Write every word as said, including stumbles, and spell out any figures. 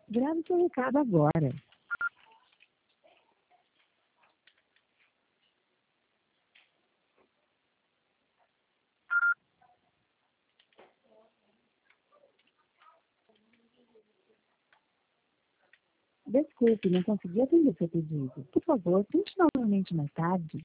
Grave seu recado agora. Desculpe, não consegui atender seu pedido. Por favor, tente novamente mais tarde.